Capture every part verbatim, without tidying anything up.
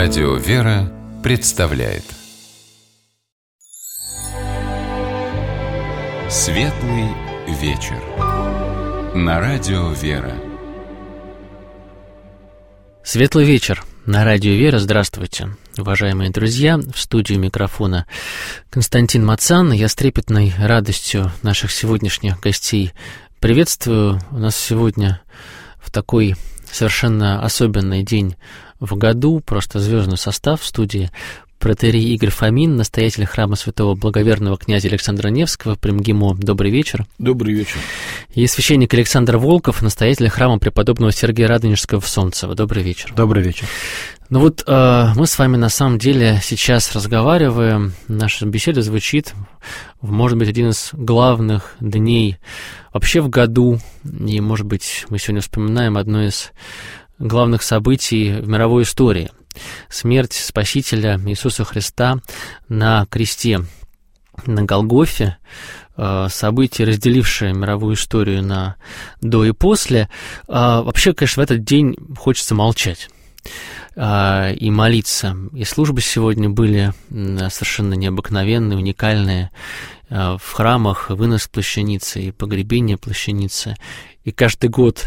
Радио «Вера» представляет Светлый вечер на Радио «Вера». Светлый вечер на Радио «Вера». Здравствуйте, уважаемые друзья. В студии микрофона Константин Мацан. Я с трепетной радостью наших сегодняшних гостей приветствую. У нас сегодня в такой совершенно особенный день в году, просто звездный состав в студии: протоиерей Игорь Фомин, настоятель храма святого благоверного князя Александра Невского при МГИМО. Добрый вечер. Добрый вечер. И священник Александр Волков, настоятель храма преподобного Сергия Радонежского в Солнцево. Добрый вечер. Добрый вечер. Ну вот э, мы с вами на самом деле сейчас разговариваем, наша беседа звучит, может быть, один из главных дней вообще в году, и, может быть, мы сегодня вспоминаем одно из главных событий в мировой истории — смерть Спасителя Иисуса Христа на кресте на Голгофе, событие, разделившее мировую историю на до и после. Вообще, конечно, в этот день хочется молчать и молиться. И службы сегодня были совершенно необыкновенные, уникальные. В храмах вынос плащаницы и погребение плащаницы. И каждый год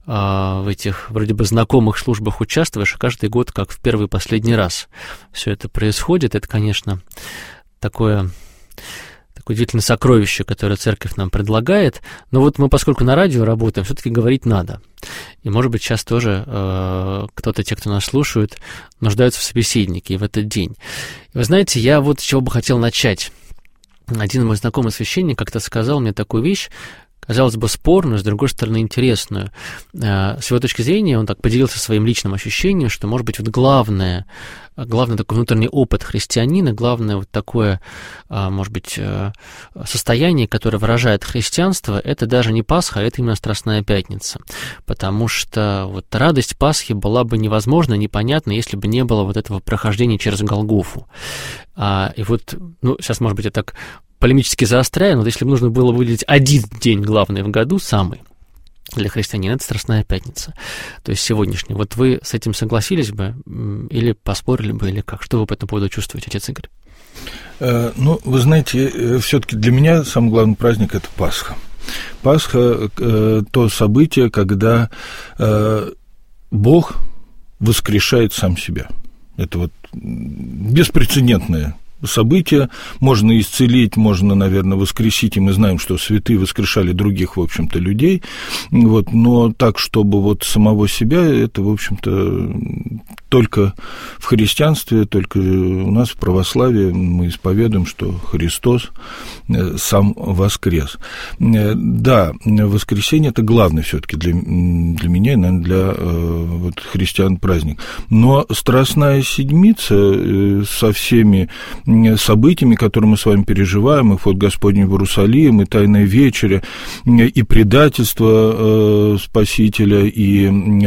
в этих вроде бы знакомых службах участвуешь, и каждый год, как в первый и последний раз, все это происходит. Это, конечно, такое, такое удивительное сокровище, которое церковь нам предлагает. Но вот мы, поскольку на радио работаем, все-таки говорить надо. И, может быть, сейчас тоже э, кто-то, те, кто нас слушают, нуждаются в собеседнике и в этот день. И вы знаете, я вот с чего бы хотел начать. Один мой знакомый священник как-то сказал мне такую вещь, казалось бы, спорную, с другой стороны, интересную. С его точки зрения, он так поделился своим личным ощущением, что, может быть, вот главное, главный такой внутренний опыт христианина, главное вот такое, может быть, состояние, которое выражает христианство, это даже не Пасха, а это именно Страстная Пятница. Потому что вот радость Пасхи была бы невозможна, непонятна, если бы не было вот этого прохождения через Голгофу. И вот, ну, сейчас, может быть, я так полемически заостряю, но если бы нужно было выделить один день главный в году, самый для христианина, это Страстная Пятница, то есть сегодняшний. Вот вы с этим согласились бы или поспорили бы, или как? Что вы по этому поводу чувствуете, отец Игорь? Э, ну, вы знаете, все-таки для меня самый главный праздник – это Пасха. Пасха э, – то событие, когда э, Бог воскрешает сам себя. Это вот беспрецедентное события, можно исцелить, можно, наверное, воскресить, и мы знаем, что святые воскрешали других, в общем-то, людей, вот, но так, чтобы вот самого себя, это, в общем-то, только в христианстве, только у нас в православии мы исповедуем, что Христос сам воскрес. Да, воскресение – это главный все-таки для, для меня и, наверное, для вот, христиан праздник, но Страстная Седмица со всеми событиями, которые мы с вами переживаем, и вход Господень в Иерусалим, и Тайная вечеря, и предательство Спасителя, и,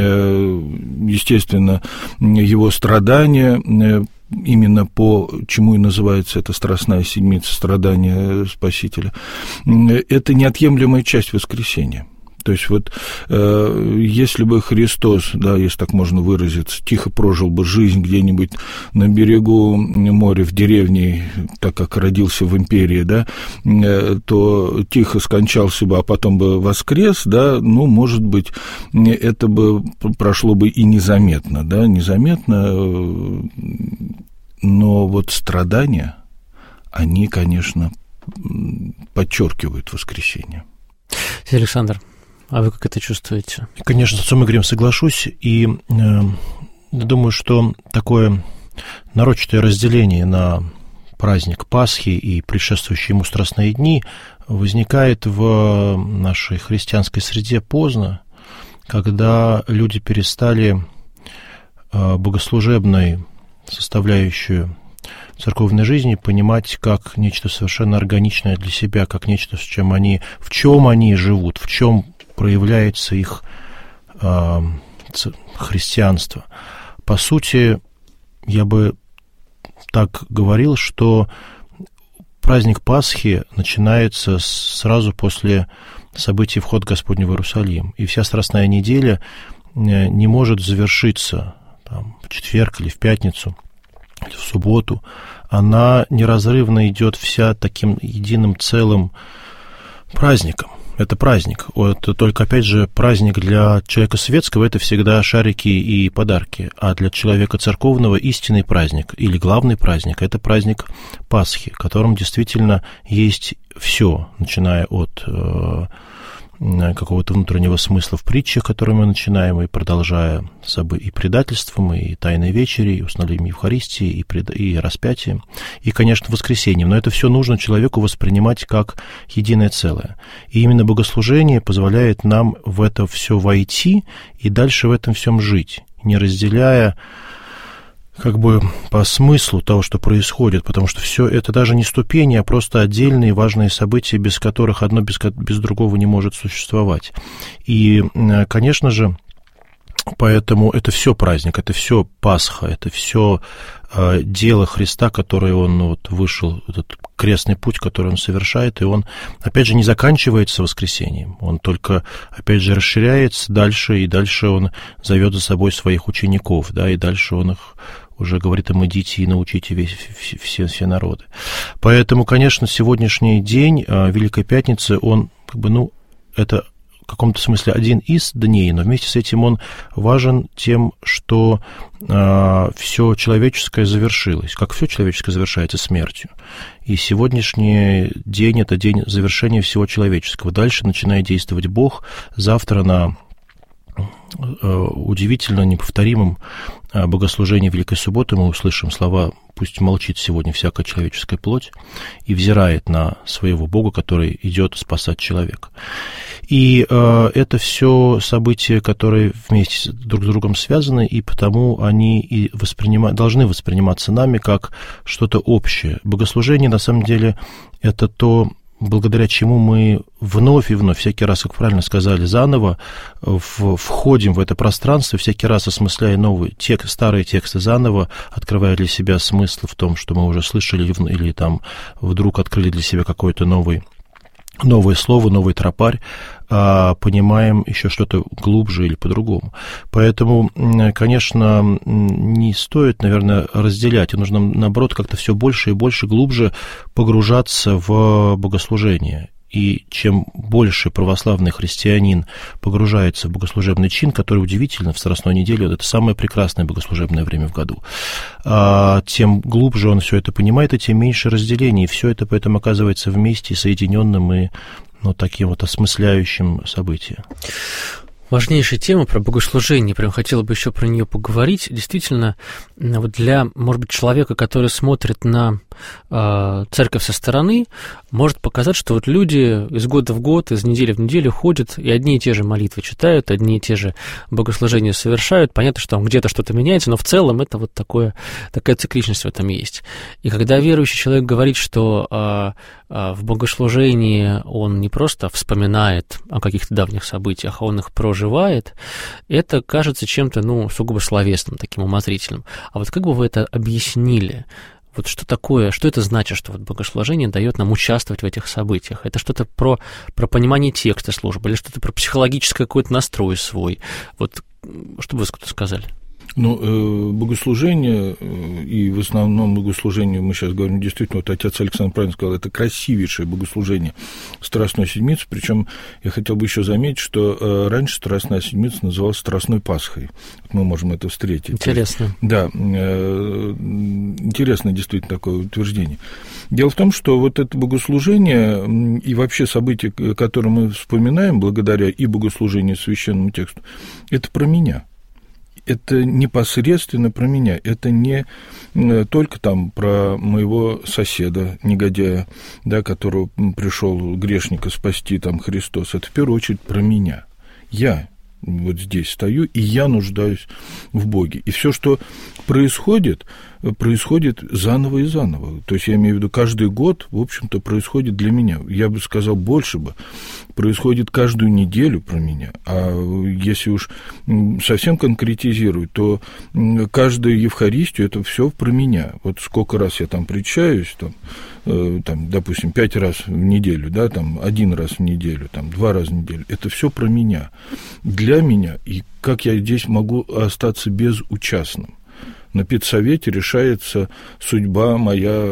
естественно, его страдания, именно по чему и называется эта Страстная Седмица, страдания Спасителя, это неотъемлемая часть воскресения. То есть вот э, если бы Христос, да, если так можно выразиться, тихо прожил бы жизнь где-нибудь на берегу моря, в деревне, так как родился в империи, да, э, то тихо скончался бы, а потом бы воскрес, да, ну, может быть, это бы прошло бы и незаметно, да, незаметно, э, но вот страдания, они, конечно, подчеркивают воскресение. Александр, а вы как это чувствуете? Конечно, с отцом Игорем соглашусь, и э, думаю, что такое нарочатое разделение на праздник Пасхи и предшествующие ему страстные дни возникает в нашей христианской среде поздно, когда люди перестали э, богослужебной составляющую церковной жизни понимать как нечто совершенно органичное для себя, как нечто, с чем они, в чем они живут, в чем проявляется их э, христианство. По сути, я бы так говорил, что праздник Пасхи начинается сразу после событий вход Господня в Иерусалим, и вся Страстная неделя не может завершиться там, в четверг или в пятницу, или в субботу, она неразрывно идет вся таким единым целым праздником. Это праздник. Это только, опять же, праздник для человека светского – это всегда шарики и подарки. А для человека церковного истинный праздник или главный праздник – это праздник Пасхи, в котором действительно есть все, начиная от э, какого-то внутреннего смысла в притчах, которые мы начинаем, и продолжая собой и предательством, и тайной вечерей, и установлением Евхаристии, и, пред... и распятием, и, конечно, воскресением. Но это все нужно человеку воспринимать как единое целое. И именно богослужение позволяет нам в это все войти и дальше в этом всем жить, не разделяя как бы по смыслу того, что происходит, потому что все это даже не ступени, а просто отдельные важные события, без которых одно без, без другого не может существовать. И, конечно же, поэтому это все праздник, это все Пасха, это все э, дело Христа, которое он ну, вот, вышел, этот крестный путь, который он совершает, и он, опять же, не заканчивается воскресением, он только, опять же, расширяется дальше, и дальше он зовет за собой своих учеников, да, и дальше он их уже говорит им: идите и научите весь, все, все, все народы. Поэтому, конечно, сегодняшний день Великой Пятницы, он, как бы, ну, это в каком-то смысле один из дней, но вместе с этим он важен тем, что э, все человеческое завершилось, как все человеческое завершается смертью. И сегодняшний день – это день завершения всего человеческого. Дальше начинает действовать Бог. Завтра на удивительно неповторимом богослужении Великой Субботы мы услышим слова: «Пусть молчит сегодня всякая человеческая плоть», и взирает на своего Бога, который идет спасать человека. И э, это все события, которые вместе друг с другом связаны, и потому они и воспринима... должны восприниматься нами как что-то общее. Богослужение, на самом деле, это то, благодаря чему мы вновь и вновь, всякий раз, как правильно сказали, заново в, входим в это пространство, всякий раз осмысляя новые тек, старые тексты заново, открывая для себя смысл в том, что мы уже слышали, или, или там вдруг открыли для себя какой-то новый, новое слово, новый тропарь, а понимаем еще что-то глубже или по-другому. Поэтому, конечно, не стоит, наверное, разделять, и нужно, наоборот, как-то все больше и больше, глубже погружаться в богослужение. И чем больше православный христианин погружается в богослужебный чин, который удивительно в Страстную неделю, это самое прекрасное богослужебное время в году, тем глубже он все это понимает, и тем меньше разделений. И все это поэтому оказывается вместе, соединенным и ну, таким вот осмысляющим событием. Важнейшая тема про богослужение, прям хотела бы еще про нее поговорить. Действительно, вот для, может быть, человека, который смотрит на э, церковь со стороны, может показать, что вот люди из года в год, из недели в неделю ходят и одни и те же молитвы читают, одни и те же богослужения совершают. Понятно, что там где-то что-то меняется, но в целом это вот такое, такая цикличность в этом есть. И когда верующий человек говорит, что э, э, в богослужении он не просто вспоминает о каких-то давних событиях, а он их проживает, это кажется чем-то, ну, сугубо словесным, таким умозрительным. А вот как бы вы это объяснили? Вот что такое, что это значит, что вот богослужение дает нам участвовать в этих событиях? Это что-то про, про понимание текста службы или что-то про психологический какой-то настрой свой? Вот что бы вы сказали? Ну, богослужение, и в основном богослужение, мы сейчас говорим, действительно, вот отец Александр правильно сказал, это красивейшее богослужение Страстной Седмицы, причем я хотел бы еще заметить, что раньше Страстная Седмица называлась Страстной Пасхой. Мы можем это встретить. Интересно. Да, интересное действительно такое утверждение. Дело в том, что вот это богослужение и вообще события, которые мы вспоминаем благодаря и богослужению, и священному тексту, это про меня. Это непосредственно про меня, это не только там про моего соседа, негодяя, да, которого пришел грешника спасти там Христос, это в первую очередь про меня. Я вот здесь стою, и я нуждаюсь в Боге. И все, что происходит, происходит заново и заново. То есть, я имею в виду, каждый год, в общем-то, происходит для меня. Я бы сказал, больше бы. Происходит каждую неделю про меня. А если уж совсем конкретизировать, то каждую Евхаристию это все про меня. Вот сколько раз я там причащаюсь, там, э, там, допустим, пять раз в неделю, да, там, один раз в неделю, там, два раза в неделю. Это все про меня. Для меня. И как я здесь могу остаться безучастным? На педсовете решается судьба моя,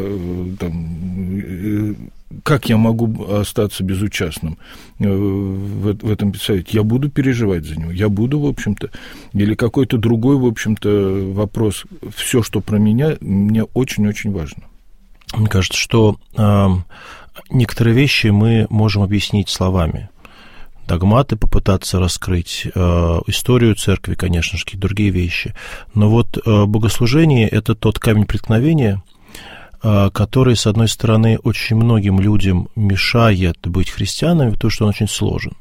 там, как я могу остаться безучастным в, в этом педсовете? Я буду переживать за него, я буду, в общем-то, или какой-то другой, в общем-то, вопрос. Все, что про меня, мне очень-очень важно. Мне кажется, что э, некоторые вещи мы можем объяснить словами. Догматы попытаться раскрыть, э, историю церкви, конечно же, какие-то другие вещи. Но вот э, богослужение – это тот камень преткновения, э, который, с одной стороны, очень многим людям мешает быть христианами, потому что он очень сложен.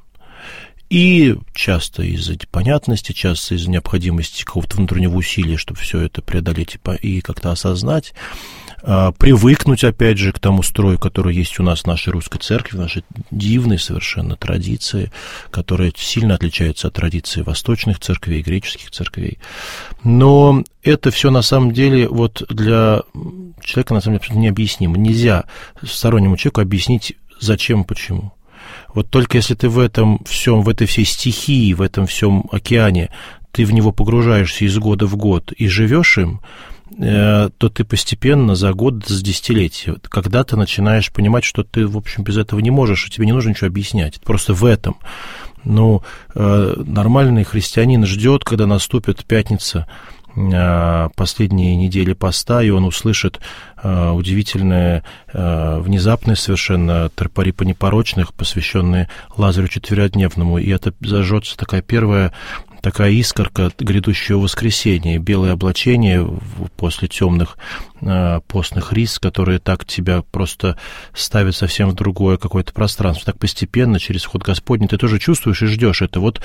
И часто из-за понятности, часто из-за необходимости какого-то внутреннего усилия, чтобы все это преодолеть и как-то осознать, привыкнуть, опять же, к тому строю, который есть у нас в нашей русской церкви, в нашей дивной совершенно традиции, которая сильно отличается от традиции восточных церквей, греческих церквей. Но это все на самом деле вот для человека на самом деле абсолютно необъяснимо. Нельзя стороннему человеку объяснить, зачем и почему. Вот только если ты в этом всем, в этой всей стихии, в этом всем океане, ты в него погружаешься из года в год и живешь им, то ты постепенно за год, за десятилетие, когда ты начинаешь понимать, что ты, в общем, без этого не можешь, и тебе не нужно ничего объяснять, просто в этом. Ну, нормальный христианин ждет, когда наступит пятница, последние недели поста, и он услышит удивительные, внезапные совершенно тропари непорочных, посвященные Лазарю Четверодневному, и это зажжется такая первая такая искорка грядущего воскресения, белое облачение после темных э, постных рис, которые так тебя просто ставят совсем в другое какое-то пространство. Так постепенно, через вход Господний, ты тоже чувствуешь и ждешь это. Вот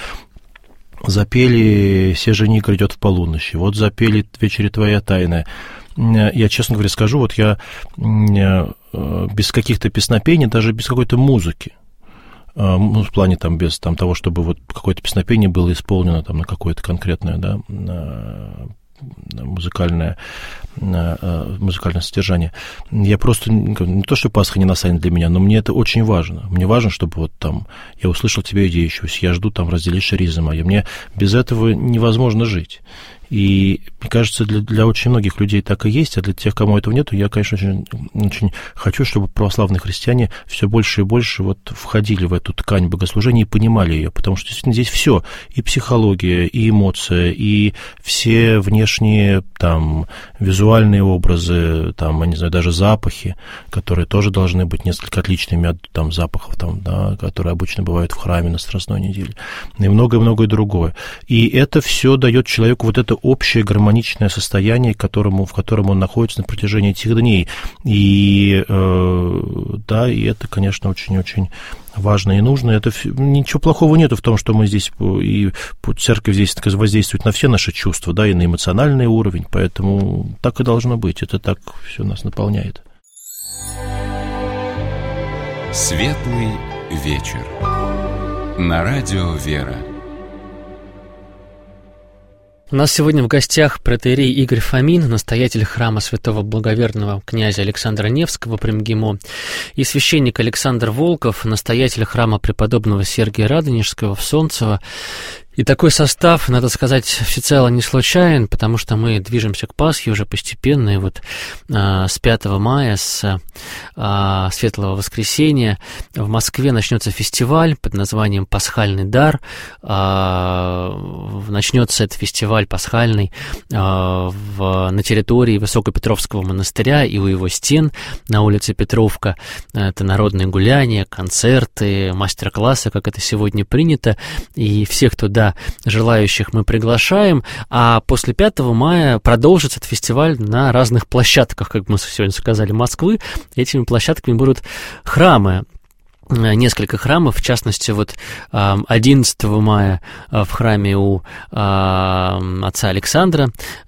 запели «Се жених грядет в полуночи», вот запели «Вечери твоя тайная». Я, честно говоря, скажу, вот я без каких-то песнопений, даже без какой-то музыки, ну, в плане там, без там, того, чтобы вот какое-то песнопение было исполнено там, на какое-то конкретное, да, музыкальное, музыкальное содержание. Я просто, не то, что Пасха не настанет для меня, но мне это очень важно. Мне важно, чтобы вот там я услышал тебя идеющуюся, я жду там разделить шаризы мои. Мне без этого невозможно жить. И, мне кажется, для, для очень многих людей так и есть, а для тех, кому этого нету, я, конечно, очень, очень хочу, чтобы православные христиане все больше и больше вот входили в эту ткань богослужения и понимали ее, потому что действительно здесь все, и психология, и эмоция, и все внешние там визуальные образы, там, я не знаю, даже запахи, которые тоже должны быть несколько отличными от там запахов, там, да, которые обычно бывают в храме на Страстной неделе, и многое-многое другое. И это все дает человеку вот это общее гармоничное состояние, которому, в котором он находится на протяжении этих дней. И э, да, и это, конечно, очень-очень важно и нужно. Это, ничего плохого нету в том, что мы здесь, и церковь здесь воздействует на все наши чувства, да, и на эмоциональный уровень, поэтому так и должно быть. Это так все нас наполняет. Светлый вечер. На радио «Вера». У нас сегодня в гостях протоиерей Игорь Фомин, настоятель храма святого благоверного князя Александра Невского при МГИМО, и священник Александр Волков, настоятель храма преподобного Сергия Радонежского в Солнцево. И такой состав, надо сказать, всецело не случайен, потому что мы движемся к Пасхе уже постепенно, и вот а, с пятого мая, с а, Светлого Воскресения в Москве начнется фестиваль под названием «Пасхальный дар». А, начнется этот фестиваль пасхальный а, в, на территории Высокопетровского монастыря и у его стен на улице Петровка. Это народные гуляния, концерты, мастер-классы, как это сегодня принято, и всех, кто да, желающих мы приглашаем, а после пятого мая продолжится этот фестиваль на разных площадках, как мы сегодня сказали, Москвы. Этими площадками будут храмы несколько храмов, в частности, вот одиннадцатого мая в храме у отца Александра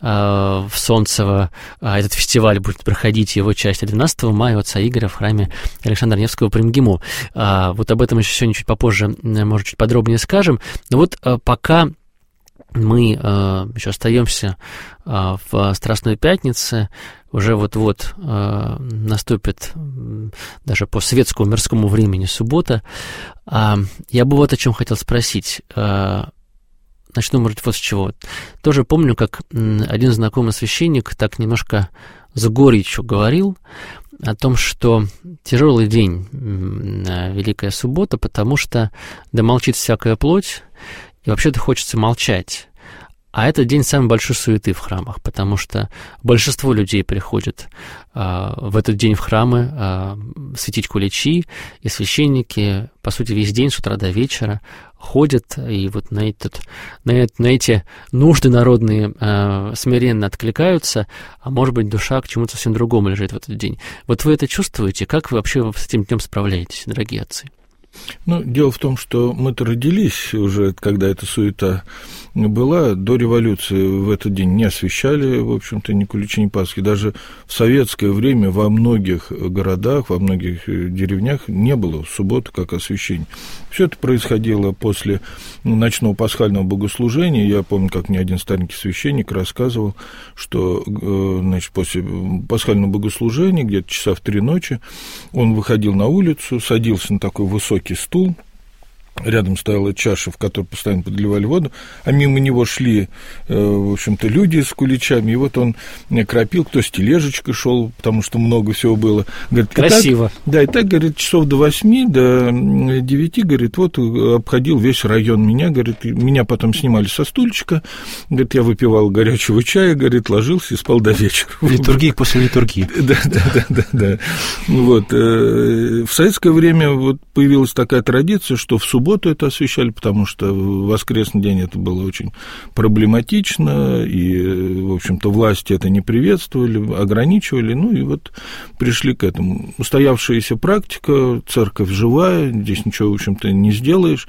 в Солнцево этот фестиваль будет проходить, его часть, а двенадцатого мая у отца Игоря в храме Александра Невского при МГИМО. Вот об этом еще сегодня чуть попозже, может, чуть подробнее скажем. Но вот пока мы еще остаемся в Страстной Пятнице, уже вот-вот э, наступит даже по светскому мирскому времени суббота. А, я бы вот о чем хотел спросить. А, начну, может, вот с чего. Тоже помню, как один знакомый священник так немножко с горечью говорил о том, что тяжелый день, Великая Суббота, потому что да молчит всякая плоть, и вообще-то хочется молчать. А этот день самой большой суеты в храмах, потому что большинство людей приходят а, в этот день в храмы а, светить куличи, и священники, по сути, весь день с утра до вечера ходят, и вот на, этот, на, это, на эти нужды народные а, смиренно откликаются, а может быть, душа к чему-то совсем другому лежит в этот день. Вот вы это чувствуете? Как вы вообще с этим днем справляетесь, дорогие отцы? Ну, дело в том, что мы-то родились уже, когда эта суета была. До революции в этот день не освещали, в общем-то, ни куличи, ни Пасхи. Даже в советское время во многих городах, во многих деревнях не было субботы как освящения. Все это происходило после ночного пасхального богослужения. Я помню, как мне один старенький священник рассказывал, что, значит, после пасхального богослужения, где-то часа в три ночи, он выходил на улицу, садился на такой высокий стул, рядом стояла чаша, в которой постоянно подливали воду, а мимо него шли, в общем-то, люди с куличами, и вот он кропил, кто с тележечкой шел, потому что много всего было. Говорит, красиво. И так, да, и так, говорит, часов до восьми, до девяти, говорит, вот обходил весь район меня, говорит, меня потом снимали со стульчика, говорит, я выпивал горячего чая, говорит, ложился и спал до вечера. Литургии после литургии. Да, да, да, да, да. Вот. В советское время вот появилась такая традиция, что в субботу это освещали, потому что в воскресный день это было очень проблематично, и, в общем-то, власти это не приветствовали, ограничивали, ну и вот пришли к этому. Устоявшаяся практика, церковь живая, здесь ничего, в общем-то, не сделаешь,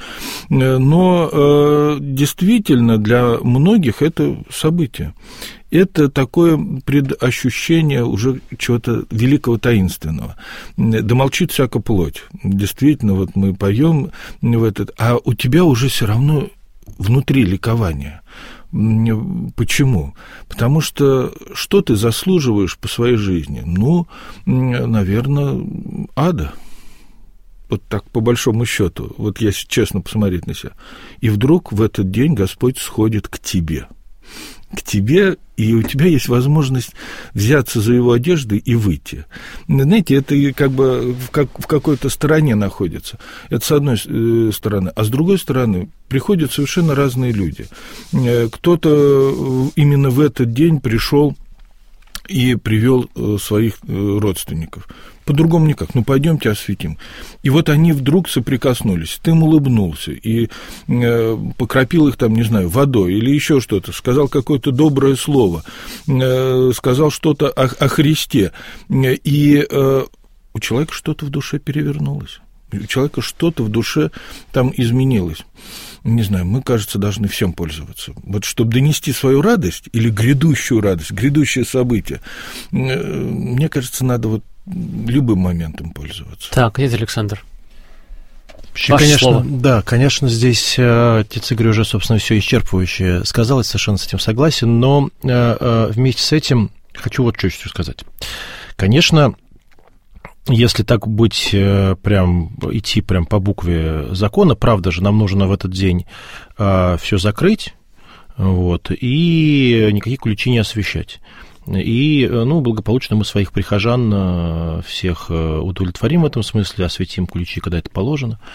но действительно для многих это событие. Это такое предощущение уже чего-то великого таинственного. Да молчит всякая плоть. Действительно, вот мы поем в этот, а у тебя уже все равно внутри ликование. Почему? Потому что что ты заслуживаешь по своей жизни? Ну, наверное, ада. Вот так, по большому счету, вот если честно посмотреть на себя. И вдруг в этот день Господь сходит к тебе. К тебе, и у тебя есть возможность взяться за его одежды и выйти. Знаете, это как бы в, как, в какой-то стороне находится. Это с одной стороны. А с другой стороны, приходят совершенно разные люди. Кто-то именно в этот день пришел и привел своих родственников. По-другому никак. Ну, пойдемте осветим. И вот они вдруг соприкоснулись. Ты им улыбнулся и э, покропил их там, не знаю, водой или еще что-то. Сказал какое-то доброе слово. Э, сказал что-то о, о Христе. И э, у человека что-то в душе перевернулось. У человека что-то в душе там изменилось. Не знаю, мы, кажется, должны всем пользоваться. Вот чтобы донести свою радость или грядущую радость, грядущее событие, мне кажется, надо вот любым моментом пользоваться. Так, это Александр. Вообще, конечно, слово. Да, конечно, здесь отец Игорь уже, собственно, все исчерпывающе сказал, я совершенно с этим согласен, но вместе с этим хочу вот что еще сказать. Конечно, если так быть, прям идти прям по букве закона, правда же, нам нужно в этот день все закрыть, вот, и никакие ключи не освещать. И, ну, благополучно мы своих прихожан всех удовлетворим в этом смысле, осветим ключи, когда это положено.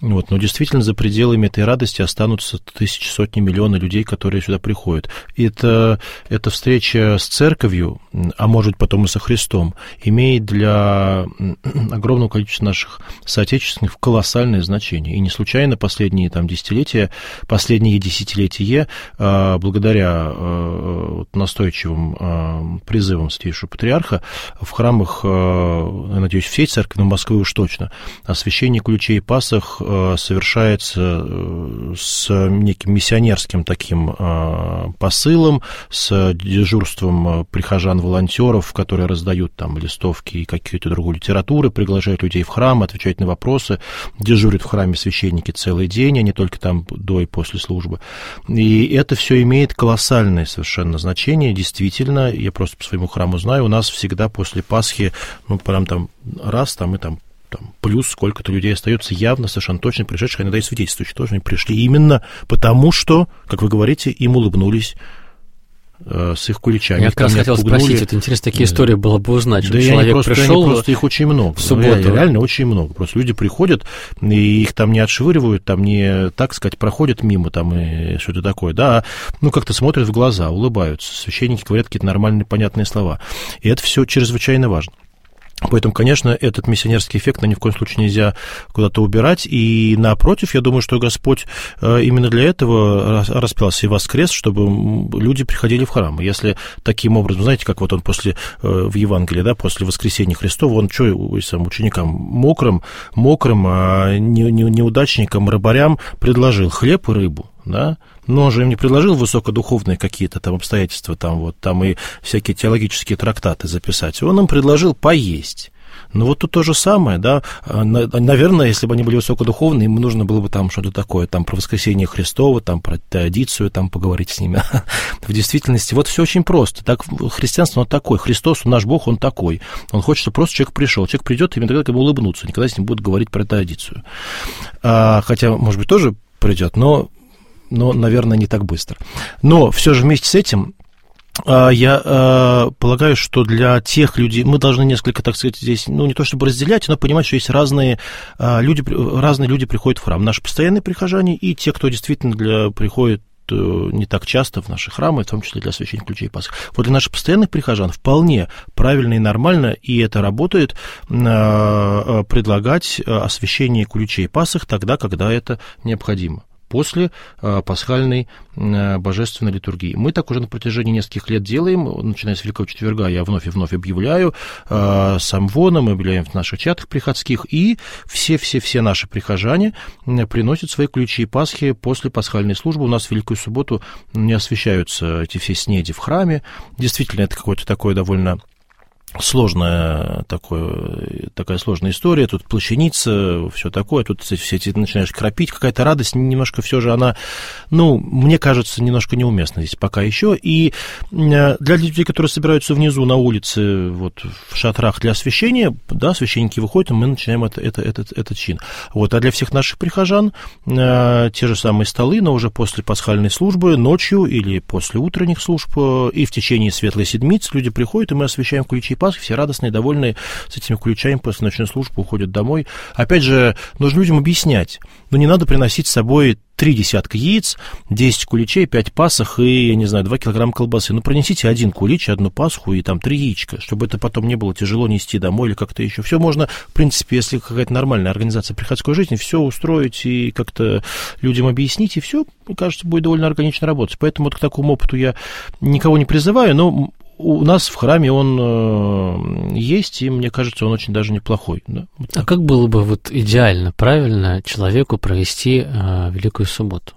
Вот, но действительно за пределами этой радости останутся тысячи, сотни, миллионы людей, которые сюда приходят. И это, эта встреча с церковью, а может потом и со Христом, имеет для огромного количества наших соотечественников колоссальное значение. И не случайно последние там, десятилетия, последние десятилетия, благодаря настойчивым призывам Святейшего Патриарха, в храмах, я надеюсь, всей церкви, но Москвы уж точно, освящение ключей Пасах совершается с неким миссионерским таким посылом, с дежурством прихожан-волонтеров, которые раздают там листовки и какие-то другую литературу, приглашают людей в храм, отвечают на вопросы, дежурят в храме священники целый день, а не только там до и после службы. И это все имеет колоссальное совершенно значение. Действительно, я просто по своему храму знаю, у нас всегда после Пасхи, ну, прям там раз, там и там Там, плюс сколько-то людей остается явно, совершенно точно пришедших, иногда и свидетельствующих тоже, они пришли именно потому, что, как вы говорите, им улыбнулись э, с их куличами. Я как раз хотел отпугнули. Спросить, это интересно, такие истории было бы узнать, да человек просто, пришел просто их очень много, в субботу. Реально, реально очень много, просто люди приходят, и их там не отшвыривают, там не, так сказать, проходят мимо, там и что-то такое, да, ну, как-то смотрят в глаза, улыбаются, священники говорят какие-то нормальные, понятные слова, и это все чрезвычайно важно. Поэтому, конечно, этот миссионерский эффект на ни в коем случае нельзя куда-то убирать. И напротив, я думаю, что Господь именно для этого распялся и воскрес, чтобы люди приходили в храм. И если таким образом, знаете, как вот он после, в Евангелии, да, после воскресения Христова, он что, сам ученикам мокрым, мокрым, а неудачникам, рыбарям предложил хлеб и рыбу, да? Но он же им не предложил высокодуховные какие-то там обстоятельства, там вот там и всякие теологические трактаты записать. Он им предложил поесть. Ну, вот тут то же самое, да, наверное, если бы они были высокодуховные, им нужно было бы там что-то такое, там, про воскресение Христово, там, про теодицию, там, поговорить с ними. В действительности, вот все очень просто. Так, христианство, оно такое, Христос, наш Бог, он такой. Он хочет, чтобы просто человек пришел. Человек придет именно тогда, когда ему улыбнуться, никогда с ним будут говорить про теодицию. А, хотя, может быть, тоже придет, но... но, наверное, не так быстро. Но все же вместе с этим я полагаю, что для тех людей мы должны несколько, так сказать, здесь, ну, не то чтобы разделять, но понимать, что есть разные люди, разные люди приходят в храм. Наши постоянные прихожане и те, кто действительно для, приходит не так часто в наши храмы, в том числе для освящения ключей Пасхи. Вот для наших постоянных прихожан вполне правильно и нормально, и это работает, предлагать освящение ключей Пасх тогда, когда это необходимо. После э, пасхальной э, божественной литургии. Мы так уже на протяжении нескольких лет делаем, начиная с Великого Четверга, я вновь и вновь объявляю э, с амвоном, мы объявляем в наших чатах приходских, и все-все-все наши прихожане приносят свои ключи Пасхи после пасхальной службы. У нас в Великую Субботу не освящаются эти все снеди в храме. Действительно, это какое-то такое довольно... Сложная такое, такая сложная история, тут плащаница, все такое, тут все эти начинаешь кропить, какая-то радость, немножко все же она, ну, мне кажется, немножко неуместна здесь пока еще, и для людей, которые собираются внизу на улице, вот, в шатрах для освящения, да, священники выходят, и мы начинаем это, это, этот, этот чин. Вот, а для всех наших прихожан те же самые столы, но уже после пасхальной службы, ночью или после утренних служб, и в течение Светлой Седмицы люди приходят, и мы освящаем ключи Пасхи, все радостные, довольные с этими ключами после ночной службы уходят домой. Опять же, нужно людям объяснять, ну, не надо приносить с собой три десятка яиц, десять куличей, пять пасох и, я не знаю, два килограмма колбасы. Ну, принесите один кулич, одну пасху и там три яичка, чтобы это потом не было тяжело нести домой или как-то еще. Все можно, в принципе, если какая-то нормальная организация приходской жизни, все устроить и как-то людям объяснить, и все, мне кажется, будет довольно органично работать. Поэтому вот к такому опыту я никого не призываю, но у нас в храме он э, есть, и мне кажется, он очень даже неплохой. Да? Вот а как было бы вот идеально, правильно человеку провести э, Великую Субботу?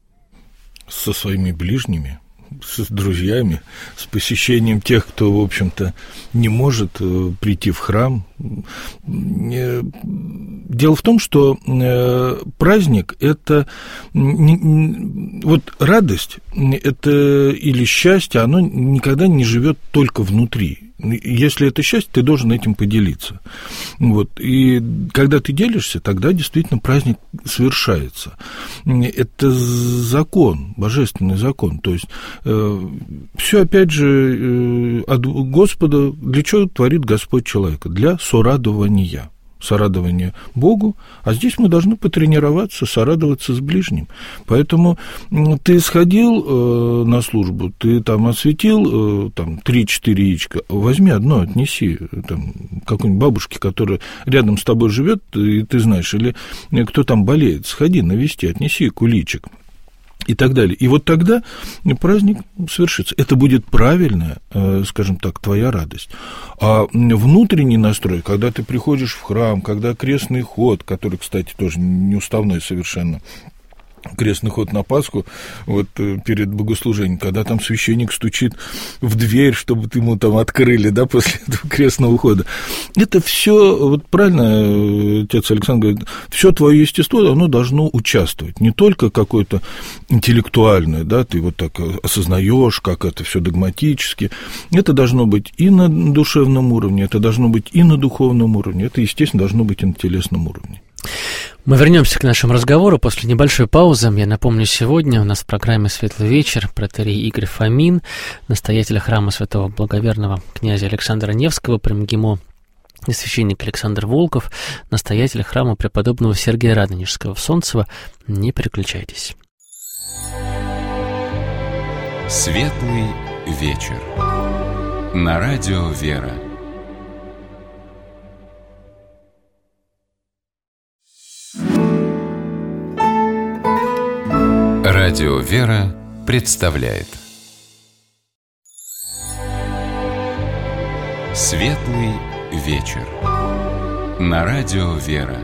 Со своими ближними, с друзьями, с посещением тех, кто, в общем-то, не может э, прийти в храм. Дело в том, что э, праздник – это не, не, вот радость, это или счастье, оно никогда не живет только внутри. Если это счастье, ты должен этим поделиться. Вот. И когда ты делишься, тогда действительно праздник совершается. Это закон, божественный закон. То есть э, все опять же э, от Господа, для чего творит Господь человека? Для сорадования. сорадование Богу, а здесь мы должны потренироваться, сорадоваться с ближним. Поэтому ты сходил э, на службу, ты там осветил э, там, три-четыре яичка, возьми одно, отнеси там, какой-нибудь бабушке, которая рядом с тобой живет, и ты знаешь, или кто там болеет, сходи, навести, отнеси куличик. И так далее. И вот тогда праздник совершится. Это будет правильная, скажем так, твоя радость. А внутренний настрой, когда ты приходишь в храм, когда крестный ход, который, кстати, тоже неуставной совершенно, крестный ход на Пасху, вот перед богослужением, когда там священник стучит в дверь, чтобы ему там открыли, да, после этого крестного хода. Это все, вот правильно отец Александр говорит, все твое естество, оно должно участвовать. Не только какое-то интеллектуальное, да, ты вот так осознаешь, как это все догматически. Это должно быть и на душевном уровне, это должно быть и на духовном уровне, это, естественно, должно быть и на телесном уровне. Мы вернемся к нашему разговору после небольшой паузы. Я напомню, сегодня у нас в программе «Светлый вечер» протоиерей Игорь Фомин, настоятель храма святого благоверного князя Александра Невского при МГИМО, и священник Александр Волков, настоятель храма преподобного Сергия Радонежского в Солнцево. Не переключайтесь. «Светлый вечер» на радио «Вера». Радио «Вера» представляет «Светлый вечер» на радио «Вера».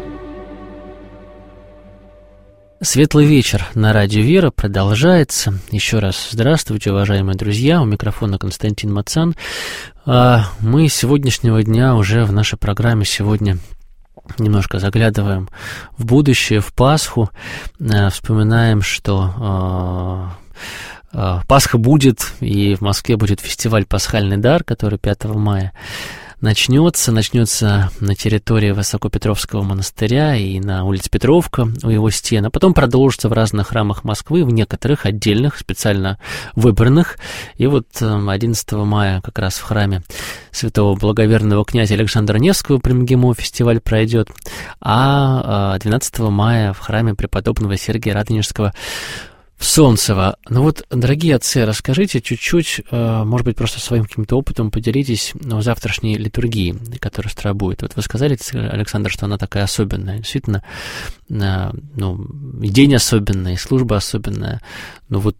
Светлый вечер на радио «Вера» продолжается. Еще раз здравствуйте, уважаемые друзья. У микрофона Константин Мацан. Мы с сегодняшнего дня уже в нашей программе сегодня немножко заглядываем в будущее, в Пасху, вспоминаем, что Пасха будет, и в Москве будет фестиваль «Пасхальный дар», который пятого мая начнется, начнется на территории Высокопетровского монастыря и на улице Петровка у его стен, а потом продолжится в разных храмах Москвы, в некоторых отдельных, специально выбранных. И вот одиннадцатого мая как раз в храме святого благоверного князя Александра Невского при МГИМО фестиваль пройдет, а двенадцатого мая в храме преподобного Сергия Радонежского в Солнцево. Ну вот, дорогие отцы, расскажите чуть-чуть, может быть, просто своим каким-то опытом поделитесь о завтрашней литургии, которая с утра будет. Вот вы сказали, Александр, что она такая особенная. Действительно, ну, и день особенный, и служба особенная. Ну вот,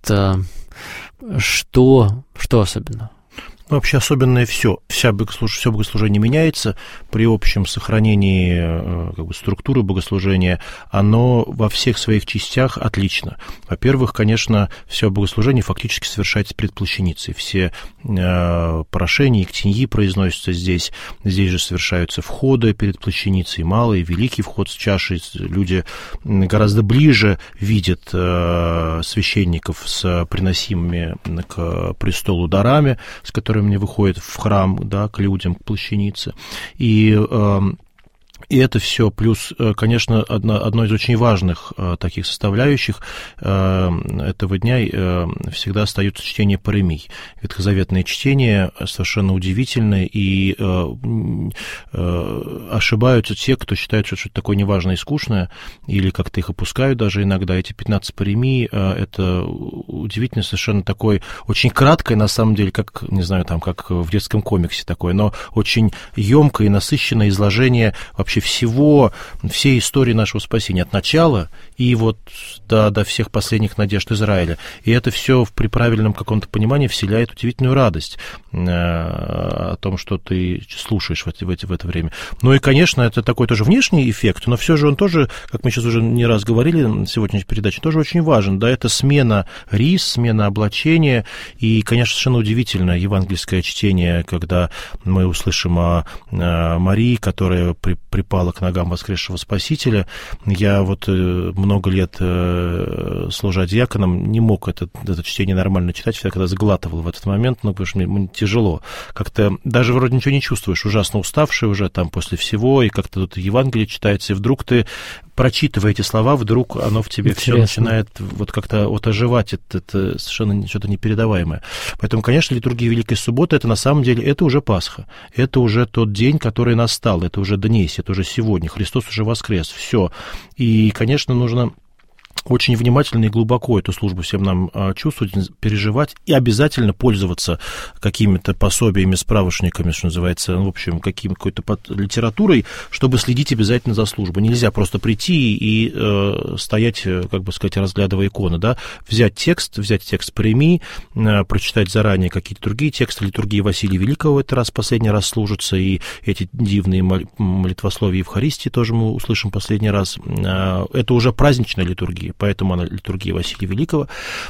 что, что особенно? Ну, вообще особенное все. Вся богослуж... Все богослужение меняется при общем сохранении как бы, структуры богослужения. Оно во всех своих частях отлично. Во-первых, конечно, все богослужение фактически совершается перед плащаницей. Все э, прошения и ктеньи произносятся здесь. Здесь же совершаются входы перед плащаницей, малый и великий вход с чашей. Люди гораздо ближе видят э, священников с приносимыми к престолу дарами, с которыми мне выходит в храм, да, к людям, к плащанице. И, э, и это все, плюс, конечно, одно, одно из очень важных э, таких составляющих э, этого дня э, всегда остается чтение паремий. Ветхозаветное чтение совершенно удивительное, и э, э, ошибаются те, кто считает, что это такое неважное и скучное, или как-то их опускают даже иногда. Эти пятнадцать паремий э, – это удивительно, совершенно такое, очень краткое, на самом деле, как, не знаю, там, как в детском комиксе такое, но очень емкое и насыщенное изложение вообще всего, всей истории нашего спасения, от начала и вот до, до всех последних надежд Израиля. И это все при правильном каком-то понимании вселяет удивительную радость э, о том, что ты слушаешь в это, в, это, в это время. Ну и, конечно, это такой тоже внешний эффект, но все же он тоже, как мы сейчас уже не раз говорили на сегодняшней передаче, тоже очень важен. Да, это смена рис, смена облачения, и, конечно, совершенно удивительное евангельское чтение, когда мы услышим о, о Марии, которая при, припала к ногам воскресшего Спасителя. Я вот много лет, служа диаконом, не мог это, это чтение нормально читать, всегда когда заглатывал в этот момент, ну, потому что мне, мне тяжело. Как-то даже вроде ничего не чувствуешь, ужасно уставший уже там после всего, и как-то тут Евангелие читается, и вдруг ты, прочитывая эти слова, вдруг оно в тебе все начинает вот как-то вот оживать, это, это совершенно что-то непередаваемое. Поэтому, конечно, литургия Великой Субботы, это на самом деле, это уже Пасха, это уже тот день, который настал, это уже Днесь, это уже сегодня, Христос уже воскрес, все. И, конечно, нужно очень внимательно и глубоко эту службу всем нам чувствовать, переживать и обязательно пользоваться какими-то пособиями, справочниками, что называется, в общем, каким, какой-то литературой, чтобы следить обязательно за службой. Нельзя просто прийти и э, стоять, как бы сказать, разглядывая иконы, да, взять текст, взять текст Паремии, э, прочитать заранее какие-то другие тексты, литургии Василия Великого в этот раз, последний раз служатся, и эти дивные молитвословия Евхаристии тоже мы услышим последний раз. Э, это уже праздничная литургия, поэтому она литургия Василия Великого,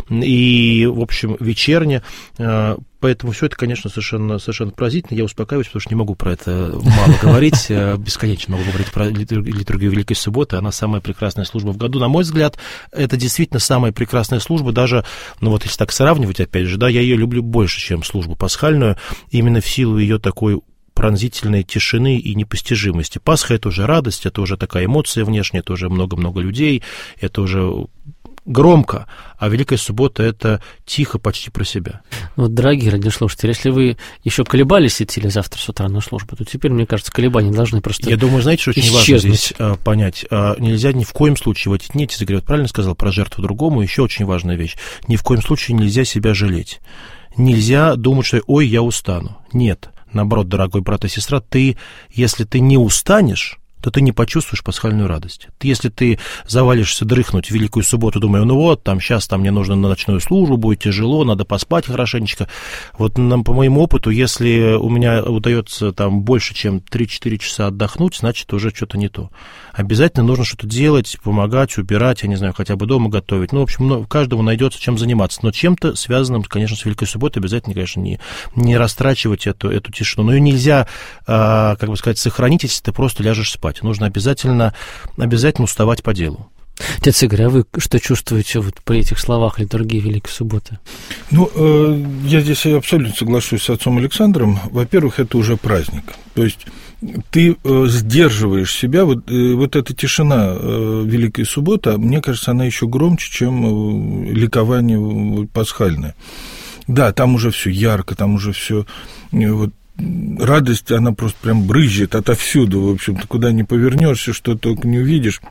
и, в общем, вечерня, поэтому все это, конечно, совершенно, совершенно поразительно. Я успокаиваюсь, потому что не могу про это мало говорить, бесконечно могу говорить про литургию Великой Субботы, она самая прекрасная служба в году. На мой взгляд, это действительно самая прекрасная служба, даже, ну вот если так сравнивать, опять же, да, я ее люблю больше, чем службу пасхальную, именно в силу ее такой пронзительной тишины и непостижимости. Пасха — это уже радость, это уже такая эмоция внешняя, это уже много-много людей, это уже громко, а Великая Суббота — это тихо, почти про себя. Вот, дорогие радиослушатели, если вы еще колебались идти ли завтра с утра на службу, то теперь, мне кажется, колебания должны просто Я думаю, знаете, что очень исчезнуть. важно здесь а, понять. А, нельзя ни в коем случае в эти дни, Игорь вот правильно сказал про жертву другому, еще очень важная вещь. Ни в коем случае нельзя себя жалеть. Нельзя думать, что «ой, я устану». Нет. Наоборот, дорогой брат и сестра, ты, если ты не устанешь, то ты не почувствуешь пасхальную радость. Если ты завалишься дрыхнуть в Великую Субботу, думаю, ну вот, там сейчас там мне нужно на ночную службу, будет тяжело, надо поспать хорошенечко. Вот по моему опыту, если у меня удается там больше, чем три-четыре часа отдохнуть, значит, уже что-то не то. Обязательно нужно что-то делать, помогать, убирать, я не знаю, хотя бы дома готовить. Ну, в общем, каждому найдется чем заниматься. Но чем-то связанным, конечно, с Великой Субботой обязательно, конечно, не, не растрачивать эту, эту тишину. Но ее нельзя, а, как бы сказать, сохранить, если ты просто ляжешь спать. Нужно обязательно, обязательно уставать по делу. Отец Игорь, а вы что чувствуете вот при этих словах литургии Великой Субботы? Ну, э, я здесь абсолютно соглашусь с отцом Александром. Во-первых, это уже праздник. То есть ты э, сдерживаешь себя. Вот, э, вот эта тишина э, Великой Субботы, мне кажется, она еще громче, чем э, ликование пасхальное. Да, там уже все ярко, там уже все э, вот, радость, она просто прям брызжет отовсюду, в общем-то, куда ни повернешься, что только не увидишь.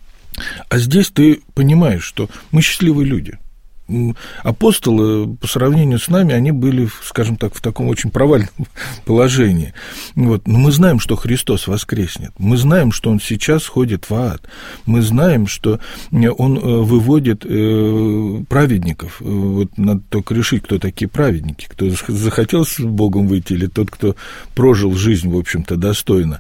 А здесь ты понимаешь, что мы счастливые люди. Апостолы, по сравнению с нами, они были, скажем так, в таком очень провальном положении. Вот. Но мы знаем, что Христос воскреснет. Мы знаем, что Он сейчас ходит в ад. Мы знаем, что Он выводит праведников. Вот надо только решить, кто такие праведники. Кто захотел с Богом выйти, или тот, кто прожил жизнь, в общем-то, достойно.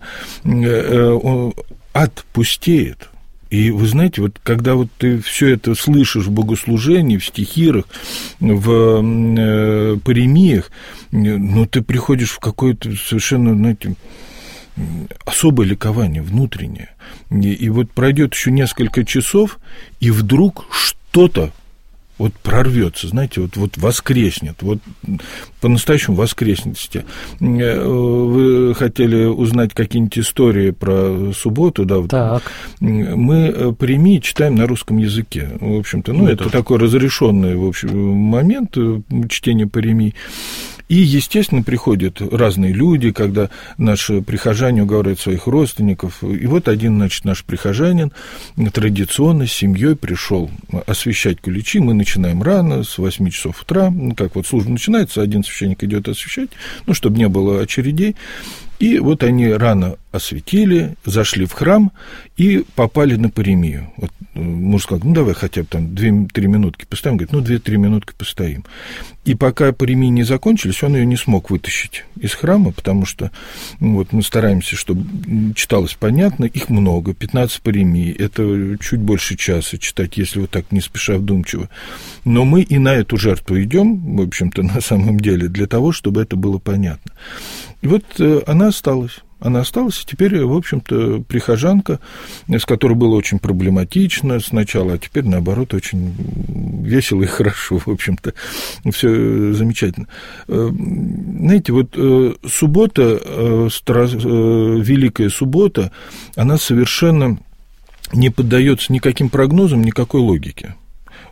Ад пустеет. И вы знаете, вот когда вот ты все это слышишь в богослужении, в стихирах, в э, паремиях, ну, ты приходишь в какое-то совершенно, знаете, особое ликование внутреннее. И, и вот пройдет еще несколько часов, и вдруг что-то вот прорвется, знаете, вот, вот воскреснет, вот по-настоящему воскреснете. Вы хотели узнать какие-нибудь истории про субботу, да? Так. Мы Паремии читаем на русском языке, в общем-то, ну, ну это, это такой разрешенный, в общем, момент чтения Паремии. И, естественно, приходят разные люди, когда наши прихожане уговаривают своих родственников. И вот один, значит, наш прихожанин традиционно с семьей пришел освещать куличи. Мы начинаем рано, с восьми часов утра. Как вот служба начинается, один священник идет освещать, ну, чтобы не было очередей. И вот они рано осветили, зашли в храм и попали на Паремию. Вот муж сказал, ну, давай хотя бы там две-три минутки постоим. Говорит, ну, две-три минутки постоим. И пока Паремии не закончились, он ее не смог вытащить из храма, потому что ну, вот мы стараемся, чтобы читалось понятно. Их много, пятнадцать Паремий. Это чуть больше часа читать, если вот так не спеша вдумчиво. Но мы и на эту жертву идем, в общем-то, на самом деле, для того, чтобы это было понятно. И вот она осталась. Она осталась, и теперь, в общем-то, прихожанка, с которой было очень проблематично сначала, а теперь, наоборот, очень весело и хорошо, в общем-то, все замечательно. Знаете, вот суббота, Великая Суббота, она совершенно не поддается никаким прогнозам, никакой логике.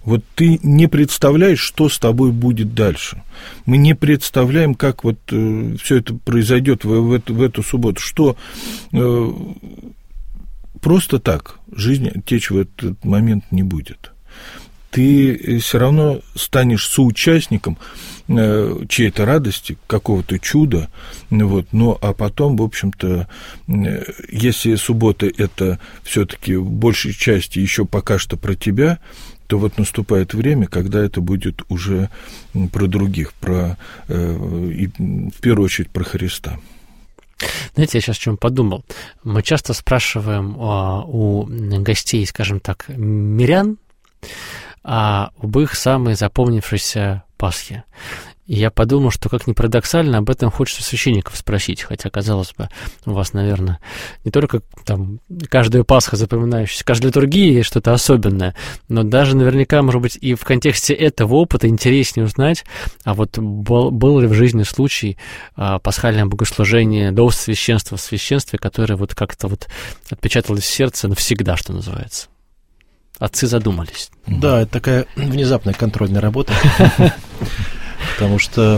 Вот ты не представляешь, что с тобой будет дальше. Мы не представляем, как вот э, все это произойдет в, в, эту, в эту субботу, что э, просто так жизнь течь в этот момент не будет. Ты все равно станешь соучастником э, чьей-то радости, какого-то чуда, вот, ну, а потом, в общем-то, э, если суббота – это все-таки в большей части еще пока что про тебя, то вот наступает время, когда это будет уже про других, про, э, и в первую очередь про Христа. Знаете, я сейчас о чем подумал. Мы часто спрашиваем а, у гостей, скажем так, мирян, а об их самой запомнившейся Пасхе. И я подумал, что, как ни парадоксально, об этом хочется священников спросить, хотя, казалось бы, у вас, наверное, не только там каждая Пасха запоминающаяся, каждая литургия есть что-то особенное, но даже наверняка, может быть, и в контексте этого опыта интереснее узнать, а вот был, был ли в жизни случай а, пасхальное богослужение до священства в священстве, которое вот как-то вот отпечаталось в сердце навсегда, что называется. Отцы задумались. Да, это такая внезапная контрольная работа, потому что,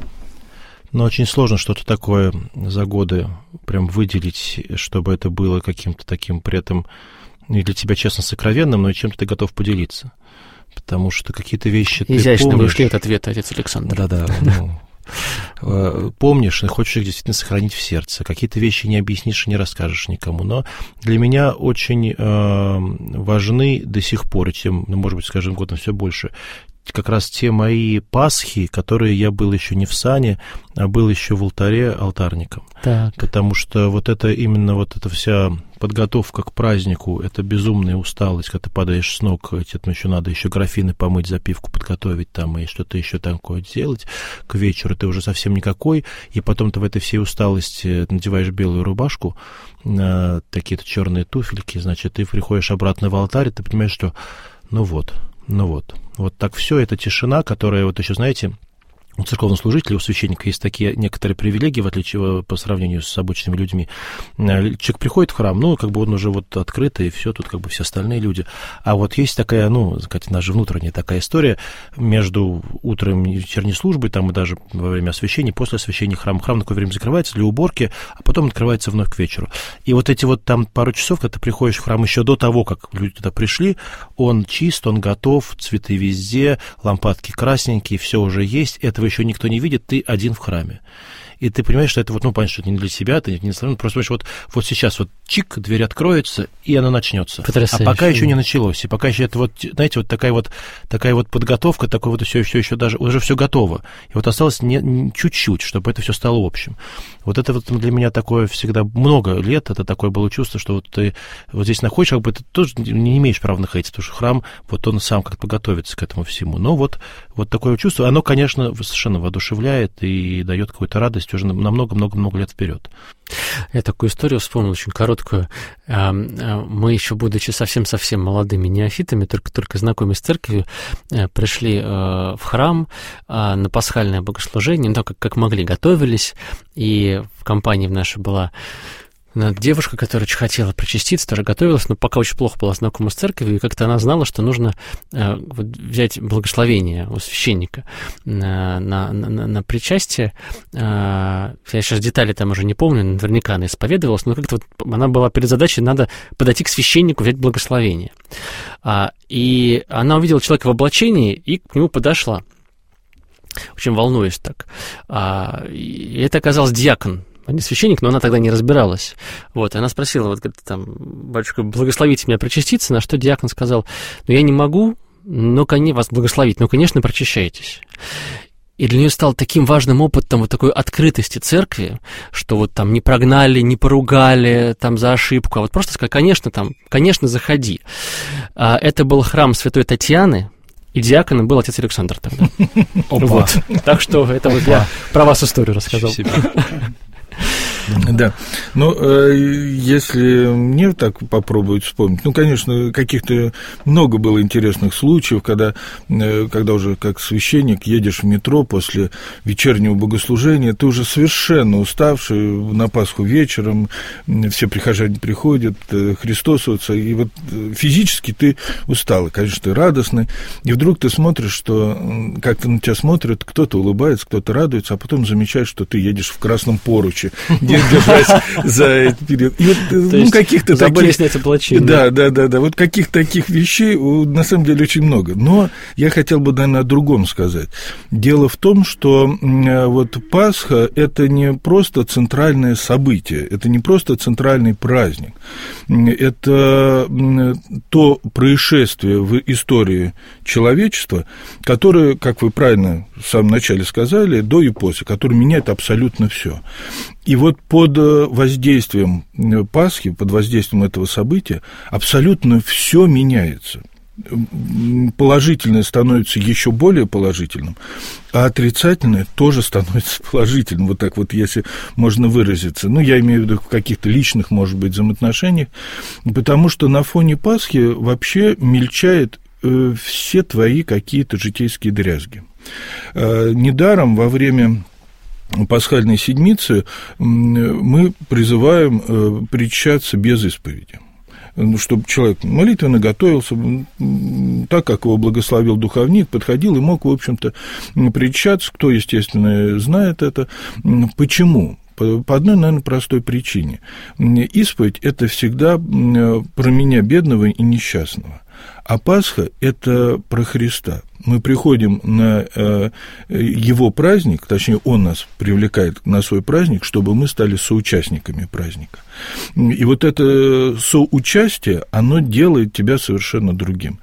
ну, очень сложно что-то такое за годы прям выделить, чтобы это было каким-то таким при этом и для тебя, честно, сокровенным, но и чем-то ты готов поделиться, потому что какие-то вещи ты изящно помнишь. вышли от ответа, отец Александр. Да-да, ну, помнишь и хочешь их действительно сохранить в сердце. Какие-то вещи не объяснишь и не расскажешь никому. Но для меня очень э, важны до сих пор, и тем, ну, может быть, с каждым годом все больше, как раз те мои Пасхи, которые я был еще не в сане, а был еще в алтаре алтарником. Так. Потому что вот это именно вот эта вся подготовка к празднику, это безумная усталость, когда ты падаешь с ног, тебе еще надо еще графины помыть, запивку подготовить там и что-то еще такое делать. К вечеру ты уже совсем никакой, и потом ты в этой всей усталости надеваешь белую рубашку, такие-то черные туфельки, значит, ты приходишь обратно в алтарь, и ты понимаешь, что ну вот, ну вот, вот так все, это тишина, которая вот еще, знаете, у церковнослужителей, у священника есть такие некоторые привилегии, в отличие по сравнению с обычными людьми. Человек приходит в храм, ну, как бы он уже вот открытый, и все, тут как бы все остальные люди. А вот есть такая, ну, сказать, наша внутренняя такая история между утром и вечерней службой, там и даже во время освящения, после освящения храма. Храм на какое время закрывается для уборки, а потом открывается вновь к вечеру. И вот эти вот там пару часов, когда ты приходишь в храм еще до того, как люди туда пришли, он чист, он готов, цветы везде, лампадки красненькие, все уже есть, это еще никто не видит, ты один в храме. И ты понимаешь, что это вот, ну, понятно, что это не для себя, ты не для себя, просто понимаешь, вот, вот сейчас вот чик, дверь откроется, и она начнется. Потрясающе. А пока еще не началось. И пока еще это вот, знаете, вот такая вот, такая вот подготовка, такое вот все, все еще даже, уже все готово. И вот осталось не, не, чуть-чуть, чтобы это все стало общим. Вот это вот для меня такое всегда много лет, это такое было чувство, что вот ты вот здесь находишься, как бы ты тоже не имеешь права находиться, потому что храм, вот он сам как-то подготовится к этому всему. Но вот, вот такое чувство, оно, конечно, совершенно воодушевляет и дает какую-то радость уже на много-много-много лет вперед. Я такую историю вспомнил, очень короткую. Мы еще, будучи совсем-совсем молодыми неофитами, только-только знакомясь с церковью, пришли в храм на пасхальное богослужение, ну, так как, как могли, готовились, и в компании в нашей была девушка, которая очень хотела причаститься, тоже готовилась, но пока очень плохо была знакома с церковью, и как-то она знала, что нужно э, вот, взять благословение у священника на, на, на, на причастие. Э, я сейчас детали там уже не помню, наверняка она исповедовалась, но как-то вот она была перед задачей, надо подойти к священнику, взять благословение. А, и она увидела человека в облачении и к нему подошла, очень волнуясь так. А, и это оказался диакон, а не священник, но она тогда не разбиралась. Вот, и она спросила, вот, говорит, там, батюшка, благословите меня причаститься, на что диакон сказал, ну, я не могу, но, конечно, вас благословить, но, конечно, причащайтесь. И для нее стал таким важным опытом вот такой открытости церкви, что вот там не прогнали, не поругали там за ошибку, а вот просто сказали, конечно, там, конечно, заходи. А это был храм Святой Татьяны, и диаконом был отец Александр тогда. Вот. Так что это вот я про вас историю рассказал. Да, но э, если мне так попробовать вспомнить, ну, конечно, каких-то много было интересных случаев, когда, э, когда уже как священник едешь в метро после вечернего богослужения, ты уже совершенно уставший, на Пасху вечером, все прихожане приходят, э, христосуются, и вот физически ты устал, конечно, ты радостный, и вдруг ты смотришь, что как-то на тебя смотрят, кто-то улыбается, кто-то радуется, а потом замечаешь, что ты едешь в красном поруче, держась за этот период. И вот, ну, каких-то забыли таких... снять облачение. Да, да, да, да. Вот каких таких вещей на самом деле очень много. Но я хотел бы, наверное, о другом сказать. Дело в том, что вот Пасха – это не просто центральное событие, это не просто центральный праздник. Это то происшествие в истории человечества, которое, как вы правильно в самом начале сказали, до и после, которое меняет абсолютно все. И вот под воздействием Пасхи, под воздействием этого события абсолютно все меняется. Положительное становится еще более положительным, а отрицательное тоже становится положительным, вот так вот, если можно выразиться. Ну, я имею в виду в каких-то личных, может быть, взаимоотношениях, потому что на фоне Пасхи вообще мельчает э, все твои какие-то житейские дрязги. Э, недаром во время пасхальной седмицы мы призываем причащаться без исповеди, чтобы человек молитвенно готовился, так, как его благословил духовник, подходил и мог, в общем-то, причащаться, кто, естественно, знает это. Почему? По одной, наверное, простой причине. Исповедь – это всегда про меня, бедного и несчастного, а Пасха – это про Христа. Мы приходим на его праздник, точнее, он нас привлекает на свой праздник, чтобы мы стали соучастниками праздника. И вот это соучастие, оно делает тебя совершенно другим.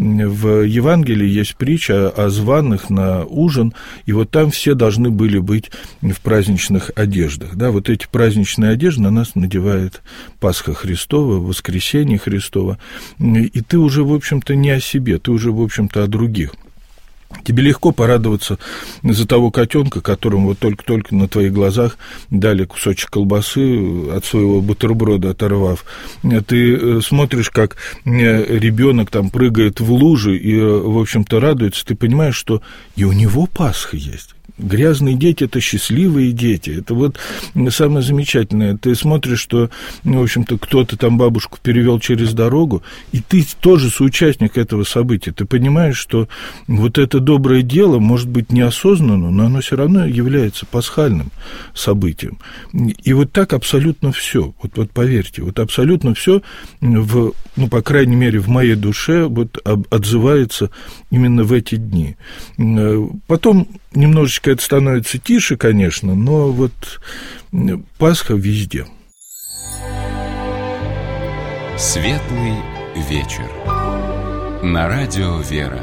В Евангелии есть притча о званых на ужин, и вот там все должны были быть в праздничных одеждах. Да, вот эти праздничные одежды на нас надевает Пасха Христова, Воскресение Христово, и ты уже, в общем-то, не о себе, ты уже, в общем-то, о других. Тебе легко порадоваться за того котенка, которому вот только-только на твоих глазах дали кусочек колбасы от своего бутерброда оторвав. Ты смотришь, как ребенок там прыгает в лужи и, в общем-то, радуется. Ты понимаешь, что и у него Пасха есть. Грязные дети – это счастливые дети. Это вот самое замечательное. Ты смотришь, что, в общем-то, кто-то там бабушку перевел через дорогу, и ты тоже соучастник этого события. Ты понимаешь, что вот это доброе дело, может быть, неосознанно, но оно все равно является пасхальным событием. И вот так абсолютно все. Вот, вот поверьте, вот абсолютно все, в, ну, по крайней мере, в моей душе вот отзывается именно в эти дни. Потом немножечко это становится тише, конечно, но вот Пасха везде. Светлый вечер. На радио «Вера».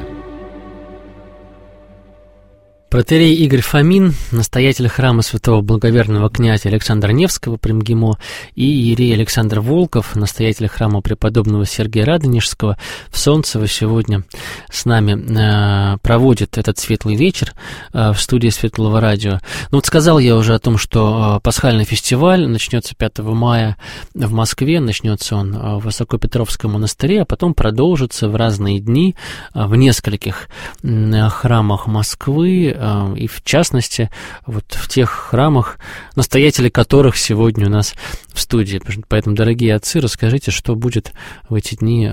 Протоиерей Игорь Фомин, настоятель храма святого благоверного князя Александра Невского при МГИМО, и иерей Александр Волков, настоятель храма преподобного Сергия Радонежского в Солнцево, сегодня с нами э, проводит этот светлый вечер э, в студии Светлого радио. Ну вот сказал я уже о том, что э, пасхальный фестиваль начнется пятого мая в Москве, начнется он в Высокопетровском монастыре, а потом продолжится в разные дни э, в нескольких э, храмах Москвы, и в частности, вот в тех храмах, настоятели которых сегодня у нас в студии. Поэтому, дорогие отцы, расскажите, что будет в эти дни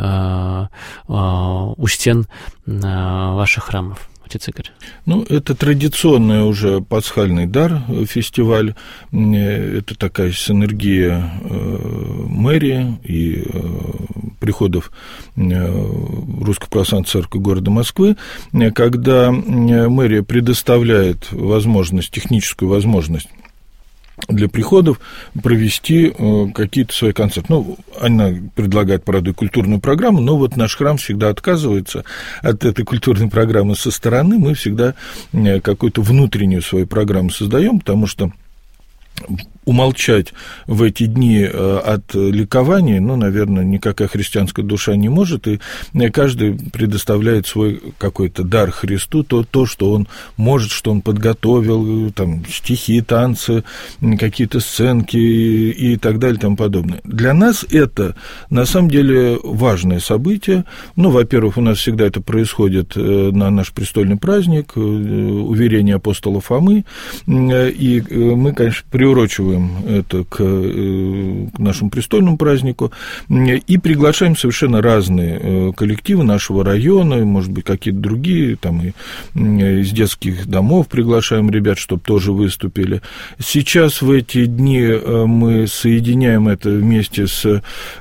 у стен ваших храмов. Отец Игорь. Ну, это традиционный уже пасхальный дар, фестиваль. Это такая синергия мэрии и приходов Русской Православной Церкви города Москвы, когда мэрия предоставляет возможность, техническую возможность для приходов провести какие-то свои концерты. Ну, она предлагает, правда, и культурную программу, но вот наш храм всегда отказывается от этой культурной программы со стороны. Мы всегда какую-то внутреннюю свою программу создаем, потому что умолчать в эти дни от ликования, ну, наверное, никакая христианская душа не может, и каждый предоставляет свой какой-то дар Христу, то, то что он может, что он подготовил, там, стихи, танцы, какие-то сценки и так далее и тому подобное. Для нас это, на самом деле, важное событие. Ну, во-первых, у нас всегда это происходит на наш престольный праздник, уверение апостола Фомы, и мы, конечно, приурочиваем это к, к нашему престольному празднику и приглашаем совершенно разные коллективы нашего района, может быть, какие-то другие, там, и из детских домов приглашаем ребят, чтобы тоже выступили. Сейчас в эти дни мы соединяем это вместе с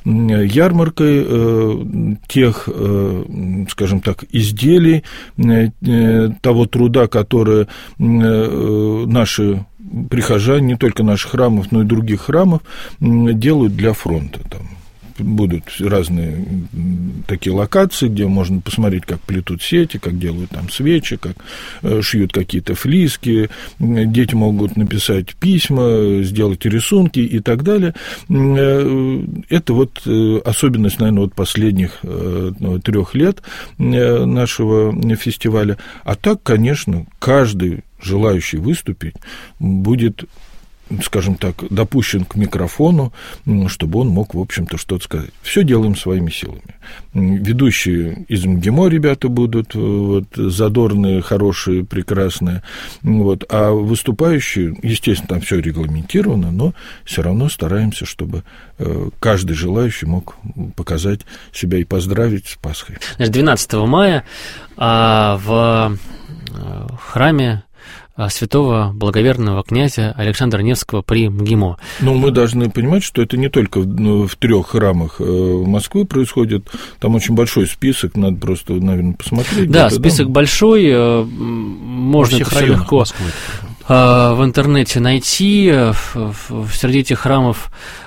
ярмаркой тех, скажем так, изделий, того труда, которое наши прихожане, не только наших храмов, но и других храмов, делают для фронта. Там будут разные такие локации, где можно посмотреть, как плетут сети, как делают там свечи, как шьют какие-то флиски, дети могут написать письма, сделать рисунки и так далее. Это вот особенность, наверное, вот последних трех лет нашего фестиваля. А так, конечно, каждый желающий выступить будет, скажем так, допущен к микрофону, чтобы он мог, в общем-то, что-то сказать. Все делаем своими силами. Ведущие из МГИМО ребята будут, вот, задорные, хорошие, прекрасные, вот, а выступающие, естественно, там все регламентировано, но все равно стараемся, чтобы каждый желающий мог показать себя и поздравить с Пасхой. двенадцатого мая а, в храме святого благоверного князя Александра Невского при МГИМО. Ну, мы должны понимать, что это не только в, в трех храмах Москвы происходит, там очень большой список, надо просто, наверное, посмотреть. Да, список да? большой, можно это все легко Москвы. В интернете найти, среди этих храмов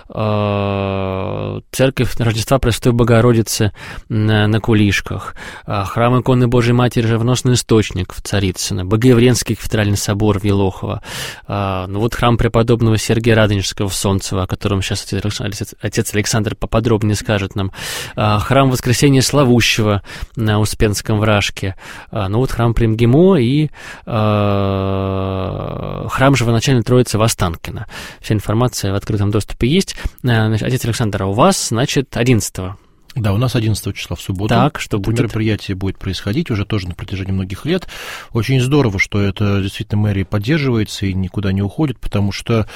церковь Рождества Пресвятой Богородицы на Кулишках, храм иконы Божией Матери Живоносный Источник в Царицыно, Богоявленский кафедральный собор в Елохово, ну вот храм преподобного Сергия Радонежского в Солнцево, о котором сейчас отец Александр поподробнее скажет нам, храм Воскресения Славущего на Успенском Вражке, ну вот храм при МГИМО и храм Живоначальной Троицы в Останкино. Вся информация в открытом доступе есть. Значит, отец Александр, а у вас, значит, одиннадцатого. Да, у нас одиннадцатого числа в субботу. Так, что это будет? Мероприятие будет происходить уже тоже на протяжении многих лет. Очень здорово, что это действительно мэрия поддерживается и никуда не уходит, потому что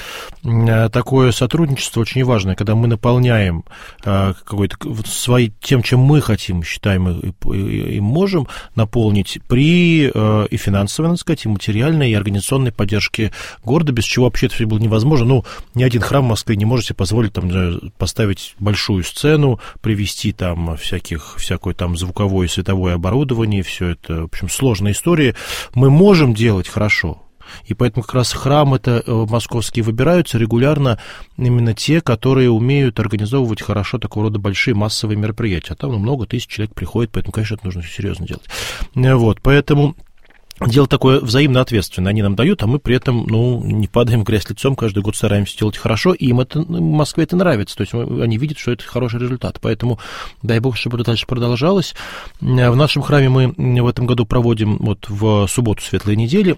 такое сотрудничество очень важное, когда мы наполняем какой-то свои, тем, чем мы хотим, считаем и, и, и можем наполнить при и финансовой, надо сказать, и материальной, и организационной поддержке города, без чего вообще это было невозможно. Ну, ни один храм в Москве не может себе позволить там, поставить большую сцену, привести там всяких, всякое там звуковое и световое оборудование, все это, в общем, сложная история. Мы можем делать хорошо, и поэтому как раз храмы это московские выбираются регулярно именно те, которые умеют организовывать хорошо такого рода большие массовые мероприятия. А там ну, много тысяч человек приходит, поэтому, конечно, это нужно серьезно делать. Вот, поэтому дело такое взаимно ответственное. Они нам дают, а мы при этом, ну, не падаем в грязь лицом, каждый год стараемся делать хорошо, и им это, в Москве это нравится, то есть они видят, что это хороший результат. Поэтому дай бог, чтобы это дальше продолжалось. В нашем храме мы в этом году проводим вот в субботу Светлой недели,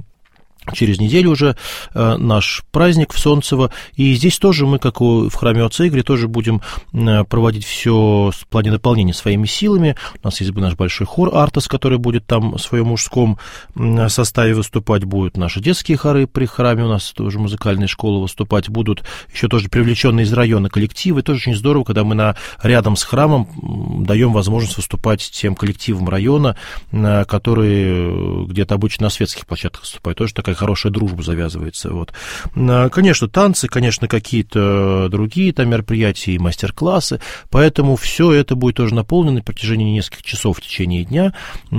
через неделю уже э, наш праздник в Солнцево, и здесь тоже мы, как в храме отца Игоря, тоже будем э, проводить все в плане наполнения своими силами. У нас есть наш большой хор «Артас», который будет там в своем мужском э, составе выступать, будут наши детские хоры при храме, у нас тоже музыкальная школа выступать, будут еще тоже привлеченные из района коллективы. Это очень здорово, когда мы на, рядом с храмом даем возможность выступать тем коллективам района, э, которые где-то обычно на светских площадках выступают. Тоже такая хорошая дружба завязывается. Вот. Конечно, танцы, конечно, какие-то другие там мероприятия и мастер-классы, поэтому все это будет тоже наполнено на протяжении нескольких часов в течение дня.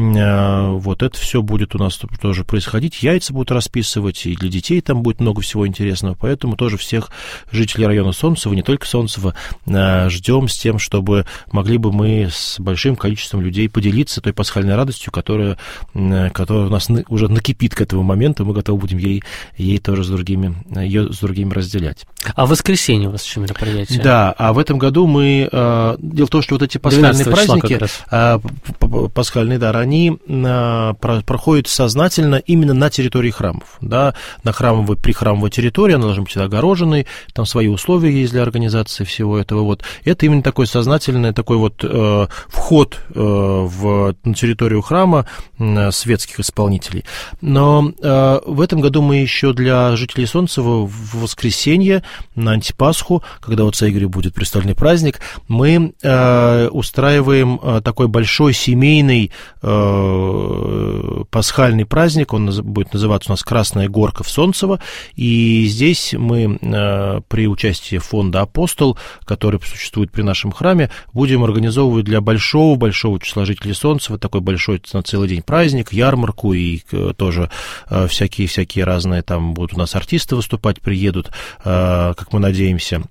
Вот это все будет у нас тоже происходить. Яйца будут расписывать, и для детей там будет много всего интересного, поэтому тоже всех жителей района Солнцева, не только Солнцева, ждем с тем, чтобы могли бы мы с большим количеством людей поделиться той пасхальной радостью, которая, которая у нас уже накипит к этому моменту. Мы готовы будем ей, ей тоже с другими, ее с другими разделять. А в воскресенье у вас еще мероприятие? Да, а в этом году мы... Дело в том, что вот эти пасхальные праздники, пасхальный дар, они проходят сознательно именно на территории храмов. Да? На храмовой, при храмовой территории она должна быть огороженной, там свои условия есть для организации всего этого. Вот. Это именно такой сознательный такой вот э, вход э, в, на территорию храма э, светских исполнителей. Но э, в этом году мы еще для жителей Солнцева в воскресенье на антипасху, когда у отца Игоря будет престольный праздник, мы э, устраиваем э, такой большой семейный э, пасхальный праздник, он наз, будет называться у нас «Красная горка» в Солнцево, и здесь мы э, при участии фонда «Апостол», который существует при нашем храме, будем организовывать для большого-большого числа жителей Солнцева такой большой на целый день праздник, ярмарку, и э, тоже э, всякие-всякие разные, там будут у нас артисты выступать, приедут, э, как мы надеемся,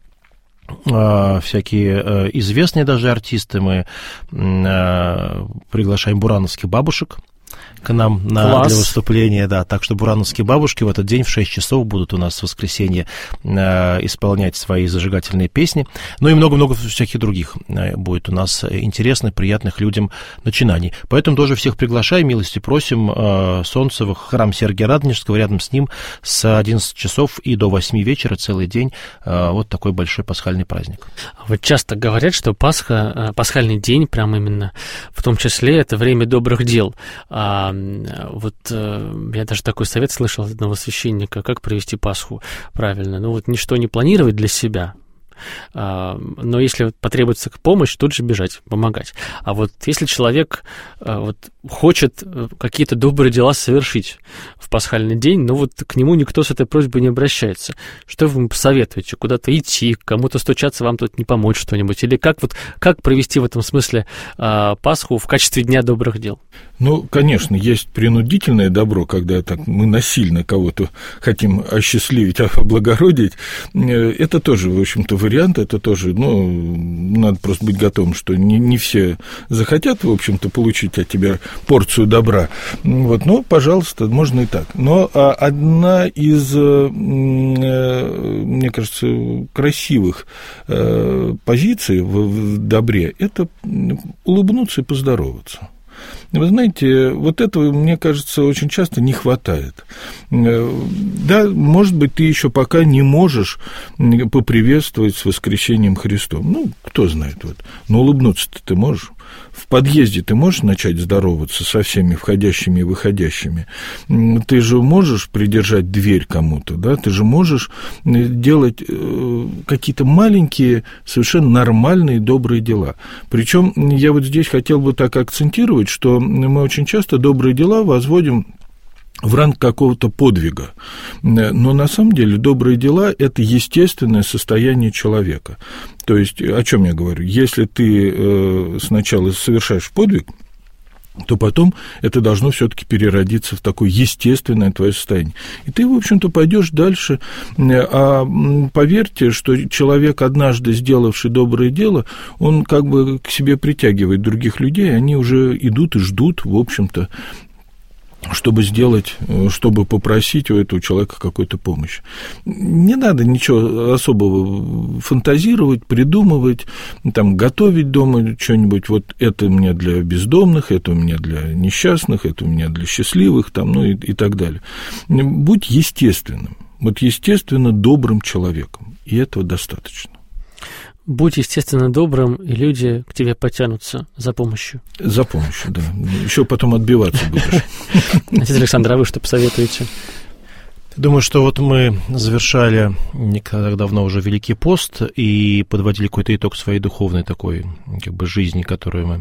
всякие известные даже артисты. Мы приглашаем бурановских бабушек к нам на, для выступления, да, так что бурановские бабушки в этот день в шесть часов будут у нас в воскресенье э, исполнять свои зажигательные песни, ну и много-много всяких других э, будет у нас интересных, приятных людям начинаний. Поэтому тоже всех приглашаем, милости просим, э, Солнцево, храм Сергия Радонежского, рядом с ним с одиннадцати часов и до восьми вечера целый день э, вот такой большой пасхальный праздник. Вот часто говорят, что Пасха, пасхальный день, прям именно, в том числе, это время добрых дел. А, вот я даже такой совет слышал от одного священника, как провести Пасху правильно. Ну вот ничто не планировать для себя, но если потребуется помощь, тут же бежать, помогать. А вот если человек вот, хочет какие-то добрые дела совершить в пасхальный день, но вот к нему никто с этой просьбой не обращается, что вы ему посоветуете? Куда-то идти, кому-то стучаться, вам тут не помочь что-нибудь? Или как, вот, как провести в этом смысле Пасху в качестве Дня добрых дел? Ну, конечно, есть принудительное добро, когда так, мы насильно кого-то хотим осчастливить, облагородить. Это тоже, в общем-то, вариант, это тоже, ну, надо просто быть готовым, что не, не все захотят, в общем-то, получить от тебя порцию добра. Вот, ну, пожалуйста, можно и так. Но одна из, мне кажется, красивых позиций в добре – это улыбнуться и поздороваться. Вы знаете, вот этого, мне кажется, очень часто не хватает. Да, может быть, ты еще пока не можешь поприветствовать с воскресением Христом. Ну, кто знает, вот. Но улыбнуться-то ты можешь. В подъезде ты можешь начать здороваться со всеми входящими и выходящими. Ты же можешь придержать дверь кому-то, да? Ты же можешь делать какие-то маленькие, совершенно нормальные, добрые дела. Причем я вот здесь хотел бы так акцентировать, что мы очень часто добрые дела возводим в ранг какого-то подвига. Но на самом деле добрые дела – это естественное состояние человека. То есть, о чем я говорю? Если ты сначала совершаешь подвиг, то потом это должно все-таки переродиться в такое естественное твое состояние. И ты, в общем-то, пойдешь дальше. А поверьте, что человек, однажды сделавший доброе дело, он как бы к себе притягивает других людей, они уже идут и ждут, в общем-то, чтобы сделать, чтобы попросить у этого человека какой-то помощи. Не надо ничего особого фантазировать, придумывать, там, готовить дома что-нибудь, вот это у меня для бездомных, это у меня для несчастных, это у меня для счастливых, там, ну и, и так далее. Будь естественным, вот естественно добрым человеком, и этого достаточно. Будь, естественно, добрым, и люди к тебе потянутся за помощью. За помощью, да. Еще потом отбиваться будешь. Отец Александр, а вы что посоветуете? Думаю, что вот мы завершали не так давно уже Великий пост и подводили какой-то итог своей духовной такой как бы жизни, которую мы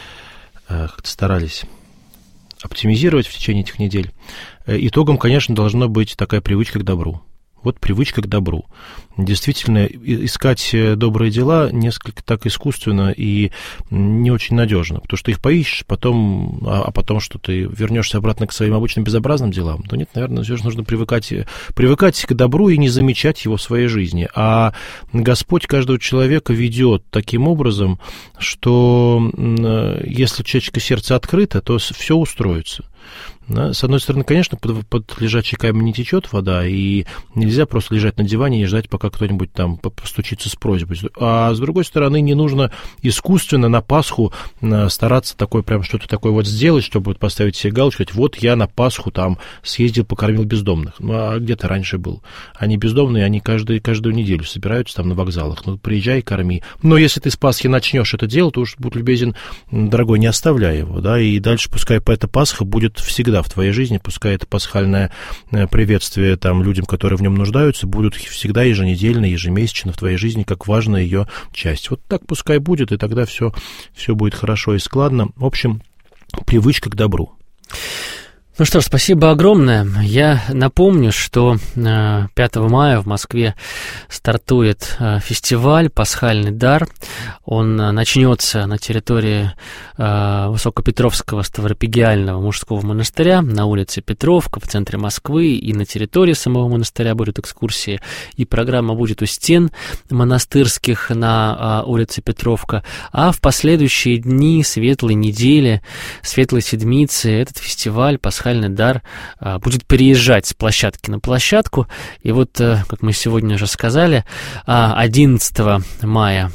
э, старались оптимизировать в течение этих недель. Итогом, конечно, должна быть такая привычка к добру. Вот привычка к добру. Действительно, искать добрые дела несколько так искусственно и не очень надежно, потому что их поищешь, потом, а потом, что ты вернешься обратно к своим обычным безобразным делам, то нет, наверное, все же нужно привыкать, привыкать к добру и не замечать его в своей жизни. А Господь каждого человека ведет таким образом, что если у человеческого сердце открыто, то все устроится. С одной стороны, конечно, под, под лежачий камень не течет вода, и нельзя просто лежать на диване и ждать, пока кто-нибудь там постучится с просьбой. А с другой стороны, не нужно искусственно на Пасху стараться такое, прям что-то такое вот сделать, чтобы вот поставить себе галочку, сказать, вот я на Пасху там съездил, покормил бездомных. Ну, а где ты раньше был? Они бездомные, они каждый, каждую неделю собираются там на вокзалах. Ну, приезжай, корми. Но если ты с Пасхи начнешь это делать, то уж, будь любезен, дорогой, не оставляй его, да, и дальше пускай эта Пасха будет всегда в твоей жизни, пускай это пасхальное приветствие там людям, которые в нем нуждаются, будут всегда еженедельно, ежемесячно в твоей жизни, как важная ее часть. Вот так пускай будет, и тогда все, все будет хорошо и складно. В общем, привычка к добру. Ну что ж, спасибо огромное. Я напомню, что пятого мая в Москве стартует фестиваль «Пасхальный дар». Он начнется на территории Высокопетровского Ставропигиального мужского монастыря на улице Петровка в центре Москвы, и на территории самого монастыря будут экскурсии, и программа будет у стен монастырских на улице Петровка. А в последующие дни, светлой недели, светлой седмицы этот фестиваль «Пасхальный дар» будет переезжать с площадки на площадку. И вот, как мы сегодня уже сказали, одиннадцатого мая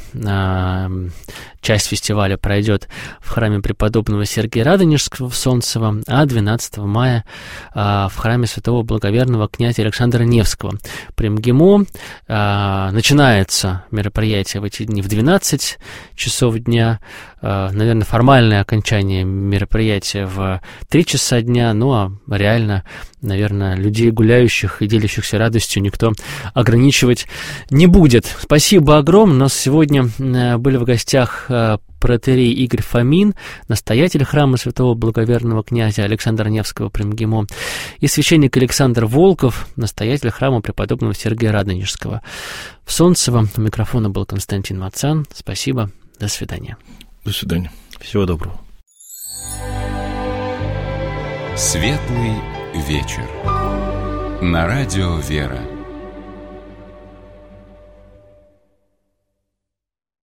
часть фестиваля пройдет в храме преподобного Сергия Радонежского в Солнцево, а двенадцатого мая в храме святого благоверного князя Александра Невского при МГИМО. Начинается мероприятие в эти дни в двенадцать часов дня. Наверное, формальное окончание мероприятия в три часа дня, ну а реально, наверное, людей, гуляющих и делящихся радостью, никто ограничивать не будет. Спасибо огромное. У нас сегодня были в гостях протоиерей Игорь Фомин, настоятель храма святого благоверного князя Александра Невского при МГИМО, и священник Александр Волков, настоятель храма преподобного Сергия Радонежского в Солнцево. У микрофона был Константин Мацан. Спасибо. До свидания. До свидания. Всего доброго. Светлый вечер. На радио «Вера».